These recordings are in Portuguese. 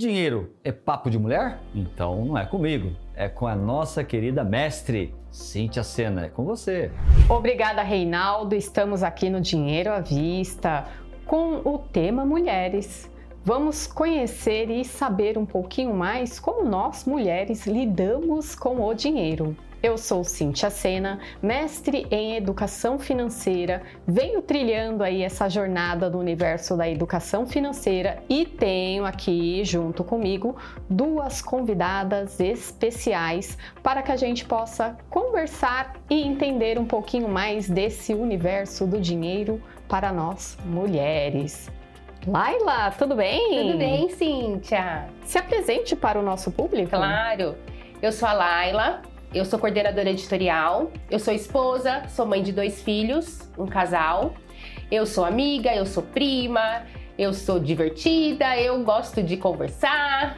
Dinheiro é papo de mulher? Então não é comigo, é com a nossa querida mestre, Cíntia Sena, é com você. Obrigada, Reinaldo. Estamos aqui no Dinheiro à Vista com o tema Mulheres. Vamos conhecer e saber um pouquinho mais como nós, mulheres, lidamos com o dinheiro. Eu sou Cíntia Sena, mestre em Educação Financeira, venho trilhando aí essa jornada no universo da educação financeira e tenho aqui junto comigo duas convidadas especiais para que a gente possa conversar e entender um pouquinho mais desse universo do dinheiro para nós, mulheres. Laila, tudo bem? Tudo bem, Cíntia. Se apresente para o nosso público. Claro, eu sou a Laila. Eu sou coordenadora editorial, eu sou esposa, sou mãe de 2 filhos, um casal. Eu sou amiga, eu sou prima, eu sou divertida, eu gosto de conversar,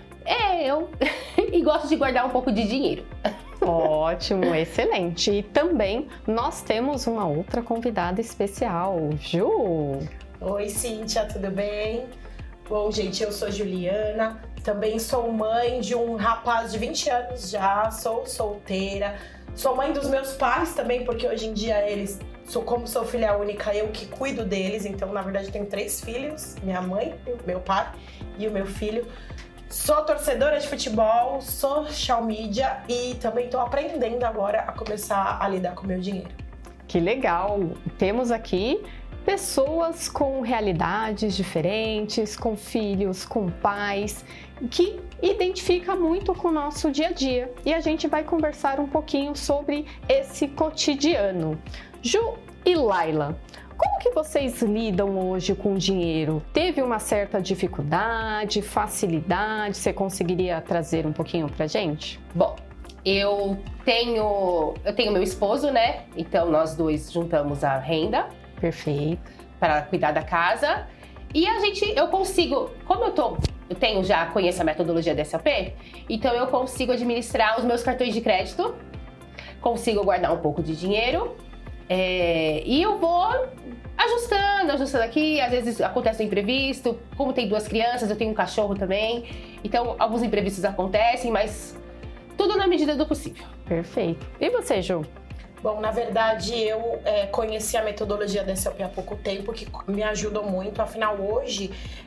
e gosto de guardar um pouco de dinheiro. Ótimo, excelente. E também nós temos uma outra convidada especial, Ju. Oi, Cíntia, tudo bem? Bom, gente, eu sou Juliana. Também sou mãe de um rapaz de 20 anos já, sou solteira. Sou mãe dos meus pais também, porque hoje em dia como sou filha única, eu que cuido deles. Então, na verdade, tenho 3 filhos, minha mãe, meu pai e o meu filho. Sou torcedora de futebol, sou social media e também estou aprendendo agora a começar a lidar com o meu dinheiro. Que legal! Temos aqui pessoas com realidades diferentes, com filhos, com pais, que identifica muito com o nosso dia a dia. E a gente vai conversar um pouquinho sobre esse cotidiano. Ju e Laila, como que vocês lidam hoje com o dinheiro? Teve uma certa dificuldade, facilidade? Você conseguiria trazer um pouquinho pra gente? Bom, eu tenho meu esposo, né? Então nós dois juntamos a renda. Perfeito. Para cuidar da casa. E eu consigo, como conheço a metodologia da SLP, então eu consigo administrar os meus cartões de crédito, consigo guardar um pouco de dinheiro, e eu vou ajustando aqui. Às vezes acontece um imprevisto, como tem 2 crianças, eu tenho um cachorro também, então alguns imprevistos acontecem, mas tudo na medida do possível. Perfeito. E você, Ju? Bom, na verdade, eu conheci a metodologia da SLP há pouco tempo, que me ajudou muito. Afinal, hoje,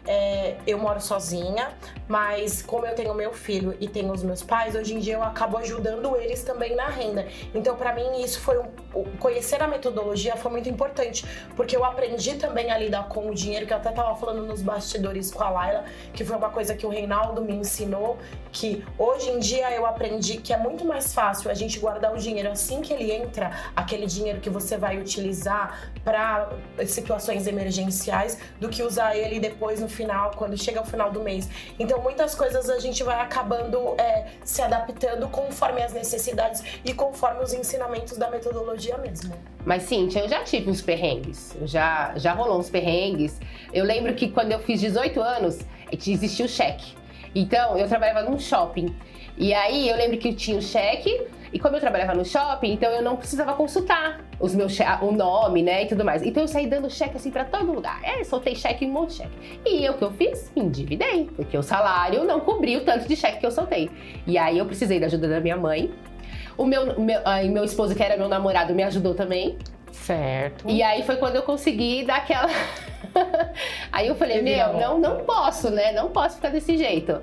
eu moro sozinha, mas como eu tenho meu filho e tenho os meus pais, hoje em dia eu acabo ajudando eles também na renda. Então, para mim, isso foi conhecer a metodologia foi muito importante, porque eu aprendi também a lidar com o dinheiro, que eu até estava falando nos bastidores com a Laila, que foi uma coisa que o Reinaldo me ensinou, que hoje em dia eu aprendi que é muito mais fácil a gente guardar o dinheiro assim que ele entra, aquele dinheiro que você vai utilizar para situações emergenciais, do que usar ele depois no final, quando chega ao final do mês. Então muitas coisas a gente vai acabando se adaptando conforme as necessidades e conforme os ensinamentos da metodologia mesmo. Mas, Cíntia, eu já tive uns perrengues, já rolou uns perrengues. Eu lembro que quando eu fiz 18 anos, existia o cheque. Então, eu trabalhava num shopping. E aí, eu lembro que eu tinha o cheque. E como eu trabalhava no shopping, então eu não precisava consultar o nome, né, e tudo mais. Então eu saí dando cheque assim pra todo lugar. Soltei cheque e um monte de cheque. E o que eu fiz? Me endividei, porque o salário não cobriu o tanto de cheque que eu soltei. E aí eu precisei da ajuda da minha mãe. O meu esposo, que era meu namorado, me ajudou também. Certo. E aí foi quando eu consegui dar aquela... Aí eu falei, não posso, né, não posso ficar desse jeito.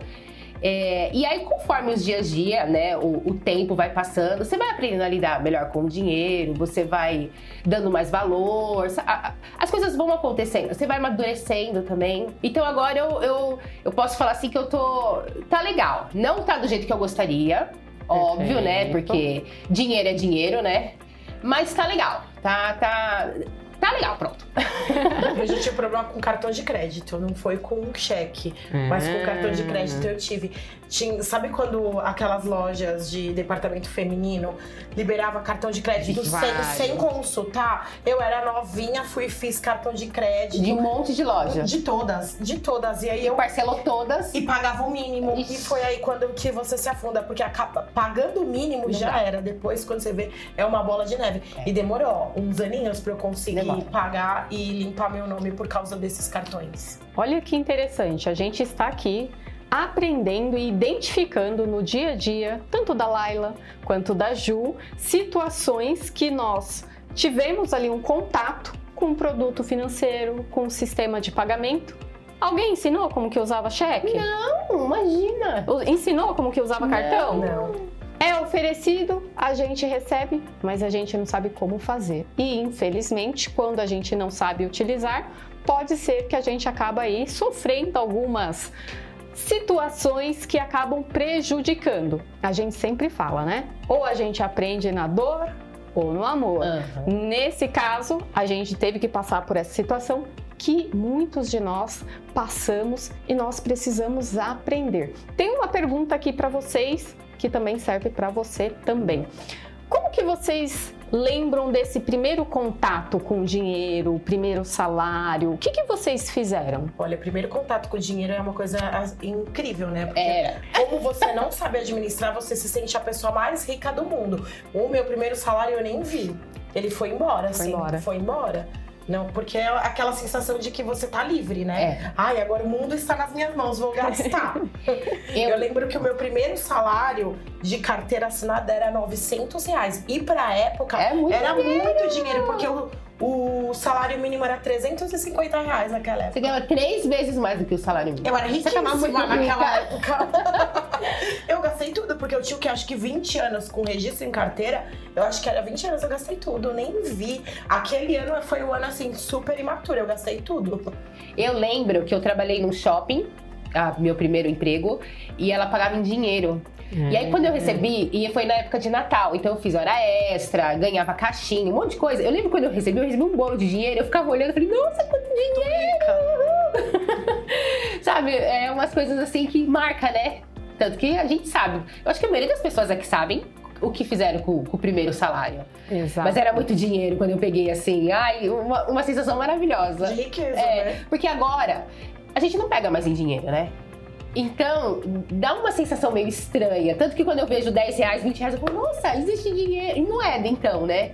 E aí, conforme os dias a dia, né, o tempo vai passando, você vai aprendendo a lidar melhor com o dinheiro, você vai dando mais valor, as coisas vão acontecendo, você vai amadurecendo também. Então agora eu posso falar assim que tá legal. Não tá do jeito que eu gostaria, óbvio, né, porque dinheiro é dinheiro, né, mas tá legal, tá legal, pronto. Eu já tive problema com cartão de crédito, não foi com cheque, mas com cartão de crédito eu tive. Sabe quando aquelas lojas de departamento feminino liberava cartão de crédito sem consultar? Eu era novinha, fiz cartão de crédito. De um monte de loja. De todas. E aí eu parcelou todas. E pagava o mínimo. Ixi. E foi aí que você se afunda, porque pagando o mínimo já era. Depois, quando você vê, é uma bola de neve. E demorou uns aninhos pra eu conseguir pagar e limpar meu nome por causa desses cartões. Olha que interessante, a gente está aqui aprendendo e identificando no dia a dia, tanto da Laila quanto da Ju, situações que nós tivemos ali um contato com um produto financeiro, com um sistema de pagamento. Alguém ensinou como que usava cheque? Não, imagina! Ensinou como que usava cartão? Não. É oferecido, a gente recebe, mas a gente não sabe como fazer. E, infelizmente, quando a gente não sabe utilizar, pode ser que a gente acabe aí sofrendo algumas situações que acabam prejudicando. A gente sempre fala, né? Ou a gente aprende na dor ou no amor. Nesse caso, a gente teve que passar por essa situação que muitos de nós passamos e nós precisamos aprender. Tem uma pergunta aqui para vocês que também serve para você também. Como que vocês lembram desse primeiro contato com o dinheiro, o primeiro salário? O que vocês fizeram? Olha, o primeiro contato com o dinheiro é uma coisa incrível, né? Porque como você não sabe administrar, você se sente a pessoa mais rica do mundo. O meu primeiro salário eu nem vi. Ele foi embora, Foi embora. Não, porque é aquela sensação de que você tá livre, né? Ai, agora o mundo está nas minhas mãos, vou gastar. Eu lembro que o meu primeiro salário de carteira assinada era R$900. E pra época era muito dinheiro, porque o salário mínimo era R$350 naquela época. Você ganhava 3 vezes mais do que o salário mínimo. Eu era riquíssima naquela época. Eu gastei tudo, porque eu tinha acho que 20 anos com registro em carteira. Eu acho que era 20 anos, eu gastei tudo, eu nem vi. Aquele ano foi um ano assim, super imaturo, eu gastei tudo. Eu lembro que eu trabalhei num shopping, meu primeiro emprego, e ela pagava em dinheiro. E aí quando eu recebi, e foi na época de Natal, então eu fiz hora extra, ganhava caixinha, um monte de coisa. Eu lembro quando eu recebi um bolo de dinheiro, eu ficava olhando e falei, nossa, quanto dinheiro! Sabe, é umas coisas assim que marca, né? Tanto que a gente sabe. Eu acho que a maioria das pessoas aqui sabem o que fizeram com o primeiro salário. Exato. Mas era muito dinheiro quando eu peguei assim, uma sensação maravilhosa. De riqueza, né? Porque agora, a gente não pega mais em dinheiro, né? Então, dá uma sensação meio estranha. Tanto que quando eu vejo R$10, R$20, eu falo, nossa, existe dinheiro. E não é, então, né?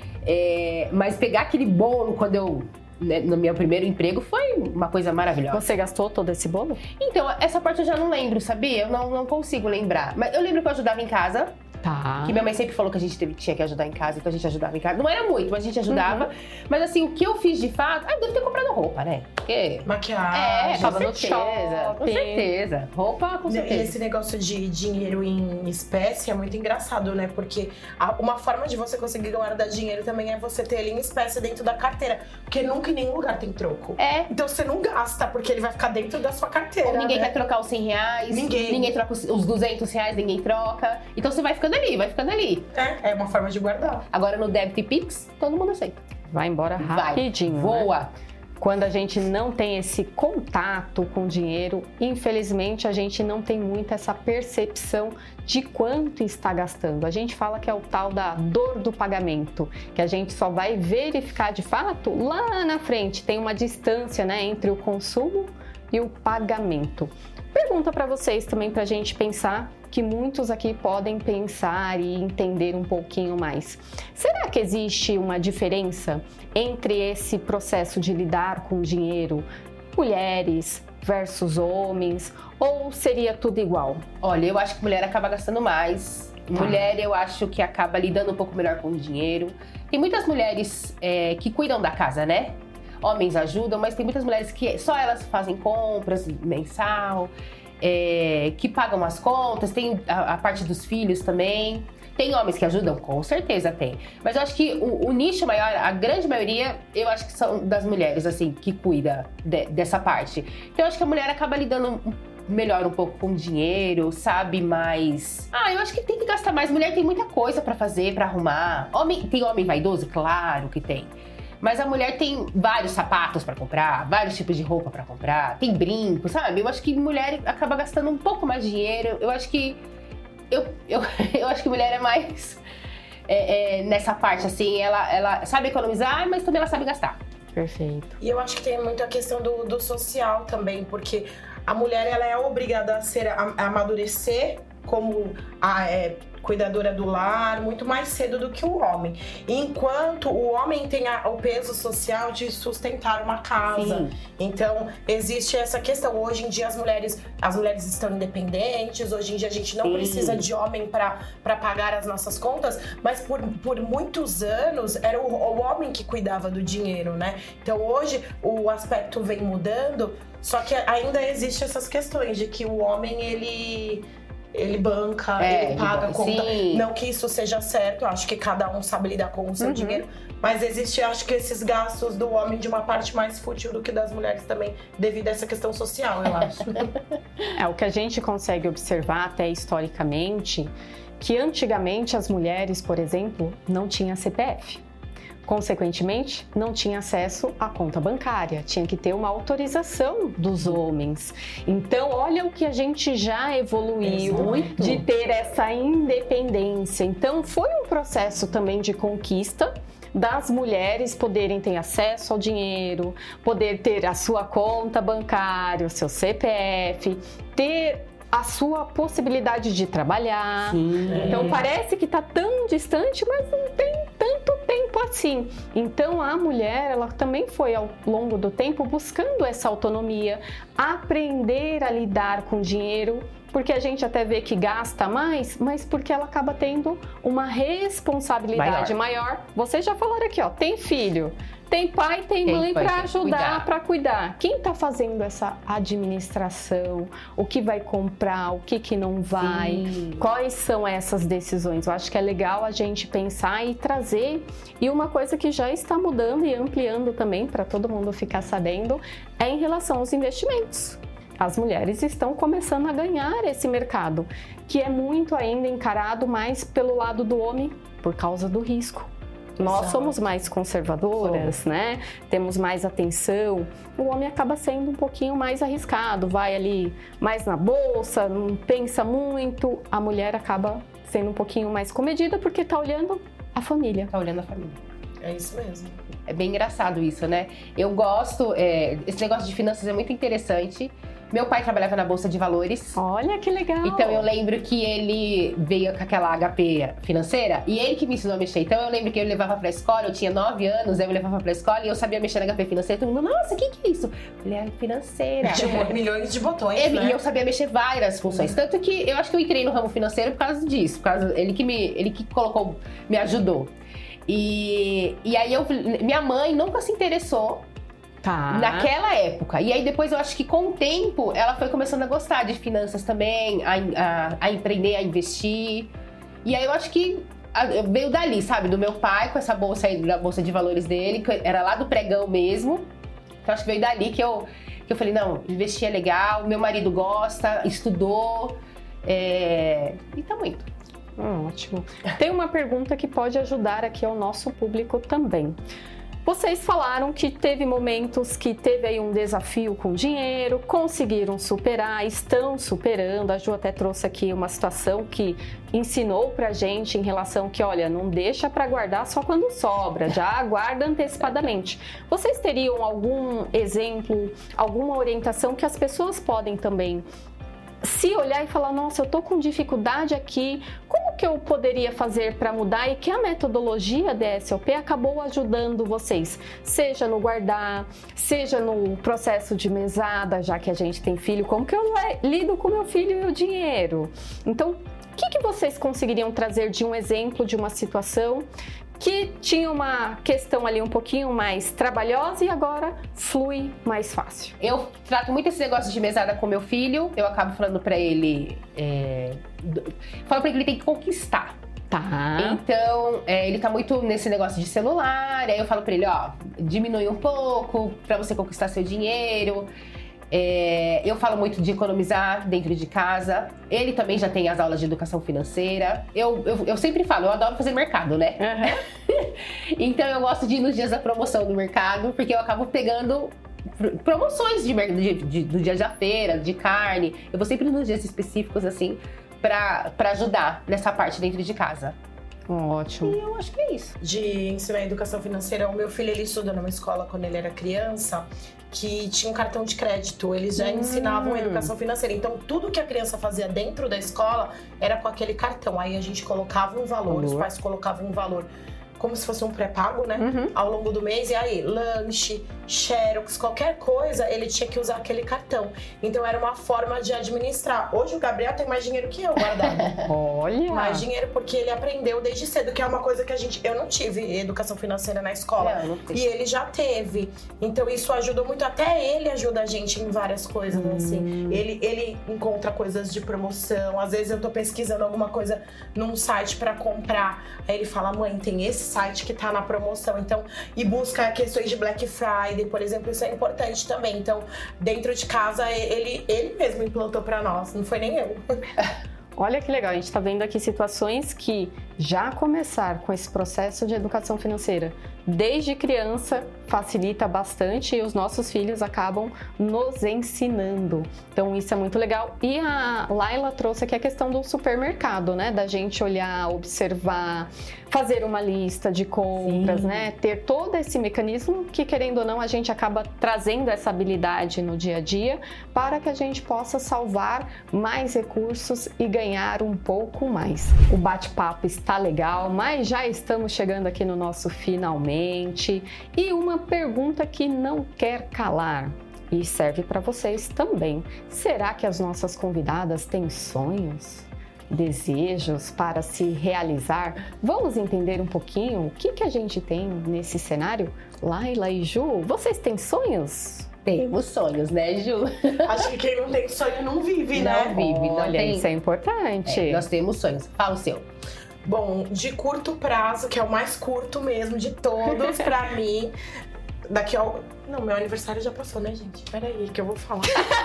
Mas pegar aquele bolo quando eu... no meu primeiro emprego foi uma coisa maravilhosa. Você gastou todo esse bolo? Então, essa parte eu já não lembro, sabia? Eu não consigo lembrar. Mas eu lembro que eu ajudava em casa. Tá. Que minha mãe sempre falou que a gente tinha que ajudar em casa, então a gente ajudava em casa. Não era muito, mas a gente ajudava. Mas assim, o que eu fiz de fato... deve ter comprado roupa, né? Porque... Maquiagem. Com certeza. Com certeza. Roupa, com certeza. E esse negócio de dinheiro em espécie é muito engraçado, né? Porque uma forma de você conseguir guardar dinheiro também é você ter ele em espécie dentro da carteira. Porque nunca em nenhum lugar tem troco. Então você não gasta, porque ele vai ficar dentro da sua carteira. Ou ninguém quer trocar os R$100. Ninguém troca os R$200, ninguém troca. Então você vai ficando ali. É uma forma de guardar. Agora no débito e Pix, todo mundo aceita. Vai embora rapidinho. Voa. Né? Quando a gente não tem esse contato com o dinheiro, infelizmente a gente não tem muito essa percepção de quanto está gastando. A gente fala que é o tal da dor do pagamento, que a gente só vai verificar de fato lá na frente. Tem uma distância, né, entre o consumo e o pagamento. Pergunta para vocês também, para a gente pensar, que muitos aqui podem pensar e entender um pouquinho mais. Será que existe uma diferença entre esse processo de lidar com dinheiro, mulheres versus homens, ou seria tudo igual? Olha, eu acho que mulher acaba gastando mais. Mulher, eu acho que acaba lidando um pouco melhor com o dinheiro. Tem muitas mulheres que cuidam da casa, né? Homens ajudam, mas tem muitas mulheres que só elas fazem compras mensal, que pagam as contas, tem a parte dos filhos também. Tem homens que ajudam? Com certeza tem. Mas eu acho que o nicho maior, a grande maioria, eu acho que são das mulheres, assim, que cuida dessa parte. Então eu acho que a mulher acaba lidando melhor um pouco com dinheiro, sabe mais... eu acho que tem que gastar mais. Mulher tem muita coisa pra fazer, pra arrumar. Tem homem vaidoso? Claro que tem. Mas a mulher tem vários sapatos pra comprar, vários tipos de roupa pra comprar, tem brinco, sabe? Eu acho que mulher acaba gastando um pouco mais de dinheiro. Eu acho que... Eu acho que mulher é mais nessa parte, assim, ela sabe economizar, mas também ela sabe gastar. Perfeito. E eu acho que tem muito a questão do social também, porque a mulher ela é obrigada a amadurecer como cuidadora do lar, muito mais cedo do que o homem. Enquanto o homem tem o peso social de sustentar uma casa. Sim. Então, existe essa questão. Hoje em dia, as mulheres estão independentes. Hoje em dia, a gente não precisa de homem para pagar as nossas contas. Mas por muitos anos, era o homem que cuidava do dinheiro, né? Então, hoje, o aspecto vem mudando. Só que ainda existe essas questões de que o homem, ele banca, ele paga a conta. Sim. Não que isso seja certo, acho que cada um sabe lidar com o seu dinheiro. Mas existe, acho que esses gastos do homem de uma parte mais fútil do que das mulheres também, devido a essa questão social, eu acho. O que a gente consegue observar até historicamente, que antigamente as mulheres, por exemplo, não tinham CPF. Consequentemente, não tinha acesso à conta bancária, tinha que ter uma autorização dos homens. Então, olha o que a gente já evoluiu de ter essa independência. Então, foi um processo também de conquista das mulheres poderem ter acesso ao dinheiro, poder ter a sua conta bancária, o seu CPF, ter a sua possibilidade de trabalhar. Então parece que está tão distante, mas não tem tanto tempo assim. Então a mulher, ela também foi ao longo do tempo buscando essa autonomia, aprender a lidar com dinheiro, porque a gente até vê que gasta mais, mas porque ela acaba tendo uma responsabilidade maior. Vocês já falaram aqui, ó, tem filho, tem pai, tem mãe para ajudar, para cuidar. Quem está fazendo essa administração? O que vai comprar? O que não vai? Quais são essas decisões? Eu acho que é legal a gente pensar e trazer. E uma coisa que já está mudando e ampliando também, para todo mundo ficar sabendo, é em relação aos investimentos. As mulheres estão começando a ganhar esse mercado, que é muito ainda encarado mais pelo lado do homem, por causa do risco. Nós somos mais conservadoras, né? Temos mais atenção. O homem acaba sendo um pouquinho mais arriscado, vai ali mais na bolsa, não pensa muito. A mulher acaba sendo um pouquinho mais comedida porque tá olhando a família. Tá olhando a família. É isso mesmo. É bem engraçado isso, né? Eu gosto, esse negócio de finanças é muito interessante. Meu pai trabalhava na Bolsa de Valores. Olha que legal! Então eu lembro que ele veio com aquela HP financeira e ele que me ensinou a mexer. Então eu lembro que ele levava pra escola, eu tinha 9 anos, aí eu levava pra escola e eu sabia mexer na HP financeira. Todo mundo, nossa, o que é isso? Eu falei, é financeira. Tinha milhões de botões, né? E eu sabia mexer várias funções. Tanto que eu acho que eu entrei no ramo financeiro por causa disso. Por causa, ele que colocou, me ajudou. E aí minha mãe nunca se interessou naquela época. E aí depois eu acho que com o tempo ela foi começando a gostar de finanças também, a empreender, a investir. E aí eu acho que veio dali, sabe? Do meu pai com essa bolsa aí, da Bolsa de Valores dele, que era lá do pregão mesmo. Então acho que veio dali que eu falei, não, investir é legal, meu marido gosta, estudou, e tá muito. Ótimo. Tem uma pergunta que pode ajudar aqui ao nosso público também. Vocês falaram que teve momentos que teve aí um desafio com dinheiro, conseguiram superar, estão superando. A Ju até trouxe aqui uma situação que ensinou pra gente em relação que, olha, não deixa pra guardar só quando sobra, já guarda antecipadamente. Vocês teriam algum exemplo, alguma orientação que as pessoas podem também se olhar e falar, nossa, eu tô com dificuldade aqui, como que eu poderia fazer para mudar? E que a metodologia DSOP acabou ajudando vocês, seja no guardar, seja no processo de mesada, já que a gente tem filho, como que eu lido com meu filho e o dinheiro? Então, o que vocês conseguiriam trazer de um exemplo, de uma situação que tinha uma questão ali um pouquinho mais trabalhosa e agora flui mais fácil? Eu trato muito esse negócio de mesada com meu filho, eu acabo falando pra ele, falo pra ele que ele tem que conquistar. Tá. Então, ele tá muito nesse negócio de celular, aí eu falo pra ele, ó, diminui um pouco pra você conquistar seu dinheiro. Eu falo muito de economizar dentro de casa. Ele também já tem as aulas de educação financeira. Eu sempre falo, eu adoro fazer mercado, né? Uhum. Então eu gosto de ir nos dias da promoção do mercado, porque eu acabo pegando promoções do dia da feira, de carne. Eu vou sempre nos dias específicos, assim, pra ajudar nessa parte dentro de casa. Ótimo. E eu acho que é isso. De ensinar educação financeira, o meu filho, ele estuda numa escola quando ele era criança, que tinha um cartão de crédito, eles já ensinavam educação financeira. Então, tudo que a criança fazia dentro da escola era com aquele cartão. Aí a gente colocava um valor, os pais colocavam um valor como se fosse um pré-pago, né? Ao longo do mês. E aí, lanche, xerox, qualquer coisa, ele tinha que usar aquele cartão. Então, era uma forma de administrar. Hoje, o Gabriel tem mais dinheiro que eu guardado. Olha! Mais dinheiro porque ele aprendeu desde cedo, que é uma coisa que eu não tive educação financeira na escola. Não e ele já teve. Então, isso ajudou muito. Até ele ajuda a gente em várias coisas, assim. Ele encontra coisas de promoção. Às vezes, eu tô pesquisando alguma coisa num site pra comprar. Aí ele fala, mãe, tem esse site que tá na promoção, então, e busca questões de Black Friday, por exemplo, isso é importante também. Então, dentro de casa, ele mesmo implantou pra nós, não foi nem eu. Olha que legal, a gente está vendo aqui situações que já começar com esse processo de educação financeira desde criança facilita bastante e os nossos filhos acabam nos ensinando. Então isso é muito legal. E a Laila trouxe aqui a questão do supermercado, né? Da gente olhar, observar, fazer uma lista de compras, né? Ter todo esse mecanismo que, querendo ou não, a gente acaba trazendo essa habilidade no dia a dia para que a gente possa salvar mais recursos e ganhar um pouco mais. O bate-papo está legal, mas já estamos chegando aqui no nosso finalmente. E uma pergunta que não quer calar e serve para vocês também. Será que as nossas convidadas têm sonhos, desejos para se realizar? Vamos entender um pouquinho o que a gente tem nesse cenário? Laila e Ju, vocês têm sonhos? Temos sonhos, né, Ju? Acho que quem não tem sonho não vive, né? Não vive, não Olha, tem. isso é importante. Nós temos sonhos. Fala o seu. Bom, de curto prazo, que é o mais curto mesmo de todos, pra mim, daqui ao... Não, meu aniversário já passou, né, gente? Peraí, que eu vou falar.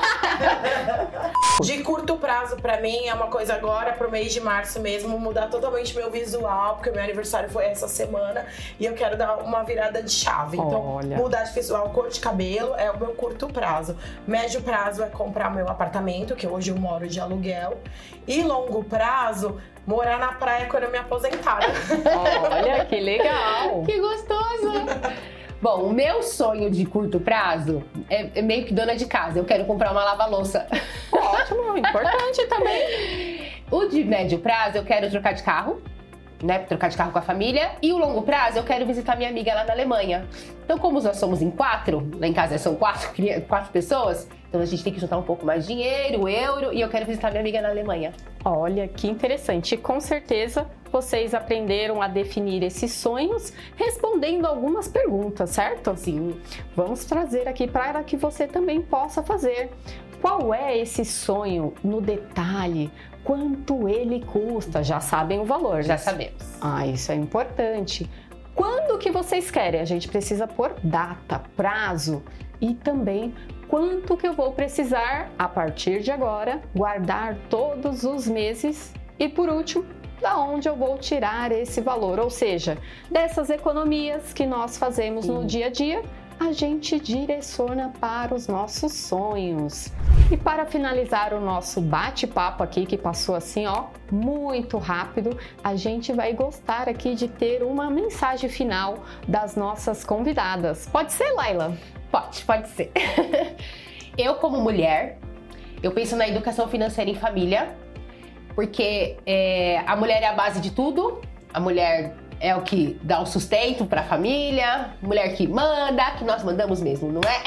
De curto prazo, pra mim, é uma coisa agora, pro mês de março mesmo, mudar totalmente meu visual, porque meu aniversário foi essa semana e eu quero dar uma virada de chave. Então, mudar de visual, cor de cabelo é o meu curto prazo. Médio prazo é comprar meu apartamento, que hoje eu moro de aluguel. E longo prazo, morar na praia quando eu me aposentar. Olha, que legal! Que gostoso! Bom, o meu sonho de curto prazo é meio que dona de casa. Eu quero comprar uma lava-louça. Ótimo, importante também. O de médio prazo, eu quero trocar de carro, né? Trocar de carro com a família. E o longo prazo, eu quero visitar minha amiga lá na Alemanha. Então, como nós somos em 4, lá em casa são 4 pessoas, então a gente tem que juntar um pouco mais de dinheiro, euro, e eu quero visitar minha amiga na Alemanha. Olha, que interessante. Com certeza, vocês aprenderam a definir esses sonhos respondendo algumas perguntas, certo? Sim. Vamos trazer aqui para que você também possa fazer. Qual é esse sonho no detalhe? Quanto ele custa? Já sabem o valor, Já sabemos. Ah, isso é importante. Quando que vocês querem? A gente precisa pôr data, prazo e também quanto que eu vou precisar, a partir de agora, guardar todos os meses e, por último, da onde eu vou tirar esse valor, ou seja, dessas economias que nós fazemos no dia a dia, a gente direciona para os nossos sonhos. E para finalizar o nosso bate-papo aqui, que passou assim, ó, muito rápido, a gente vai gostar aqui de ter uma mensagem final das nossas convidadas. Pode ser, Laila? Pode ser. Eu, como mulher, eu penso na educação financeira em família, porque a mulher é a base de tudo, a mulher é o que dá o sustento para a família, mulher que manda, que nós mandamos mesmo, não é?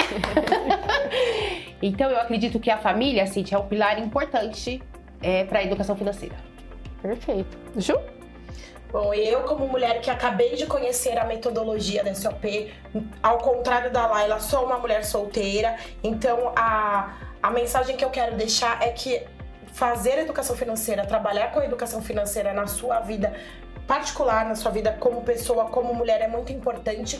Então eu acredito que a família, Cintia, é um pilar importante para a educação financeira. Perfeito. Ju? Bom, eu como mulher que acabei de conhecer a metodologia da SOP, ao contrário da Laila, sou uma mulher solteira, então a mensagem que eu quero deixar é que fazer educação financeira, trabalhar com a educação financeira na sua vida particular, na sua vida como pessoa, como mulher, é muito importante,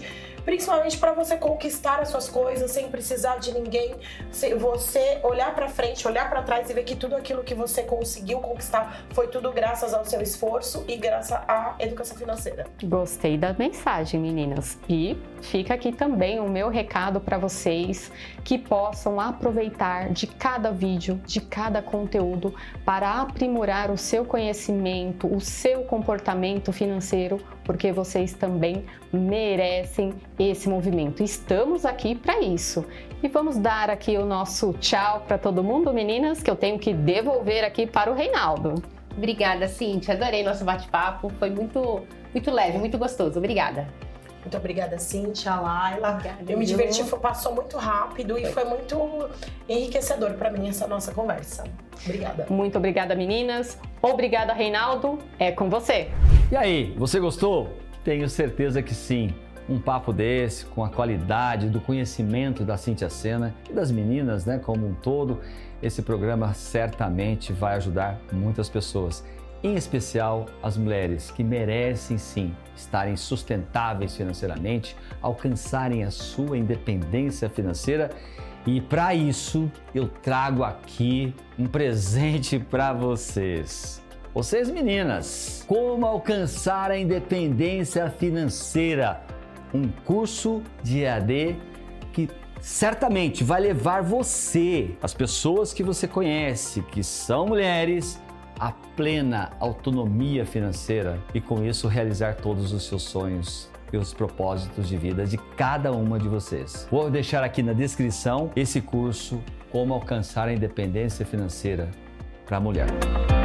principalmente para você conquistar as suas coisas sem precisar de ninguém, você olhar para frente, olhar para trás e ver que tudo aquilo que você conseguiu conquistar foi tudo graças ao seu esforço e graças à educação financeira. Gostei da mensagem, meninas. E fica aqui também o meu recado para vocês que possam aproveitar de cada vídeo, de cada conteúdo para aprimorar o seu conhecimento, o seu comportamento financeiro, porque vocês também merecem esse movimento. Estamos aqui para isso. E vamos dar aqui o nosso tchau para todo mundo, meninas, que eu tenho que devolver aqui para o Reinaldo. Obrigada, Cíntia. Adorei nosso bate-papo. Foi muito leve, muito gostoso. Obrigada. Muito obrigada, Cíntia, Laila. Eu me diverti, passou muito rápido e foi muito enriquecedor para mim essa nossa conversa. Obrigada. Muito obrigada, meninas. Obrigada, Reinaldo. É com você. E aí, você gostou? Tenho certeza que sim. Um papo desse, com a qualidade do conhecimento da Cíntia Sena e das meninas, né, como um todo, esse programa certamente vai ajudar muitas pessoas. Em especial as mulheres que merecem sim estarem sustentáveis financeiramente, alcançarem a sua independência financeira. E para isso eu trago aqui um presente para vocês. Vocês meninas, como alcançar a independência financeira? Um curso de EAD que certamente vai levar você, as pessoas que você conhece, que são mulheres, a plena autonomia financeira e com isso realizar todos os seus sonhos e os propósitos de vida de cada uma de vocês. Vou deixar aqui na descrição esse curso Como Alcançar a Independência Financeira para a Mulher.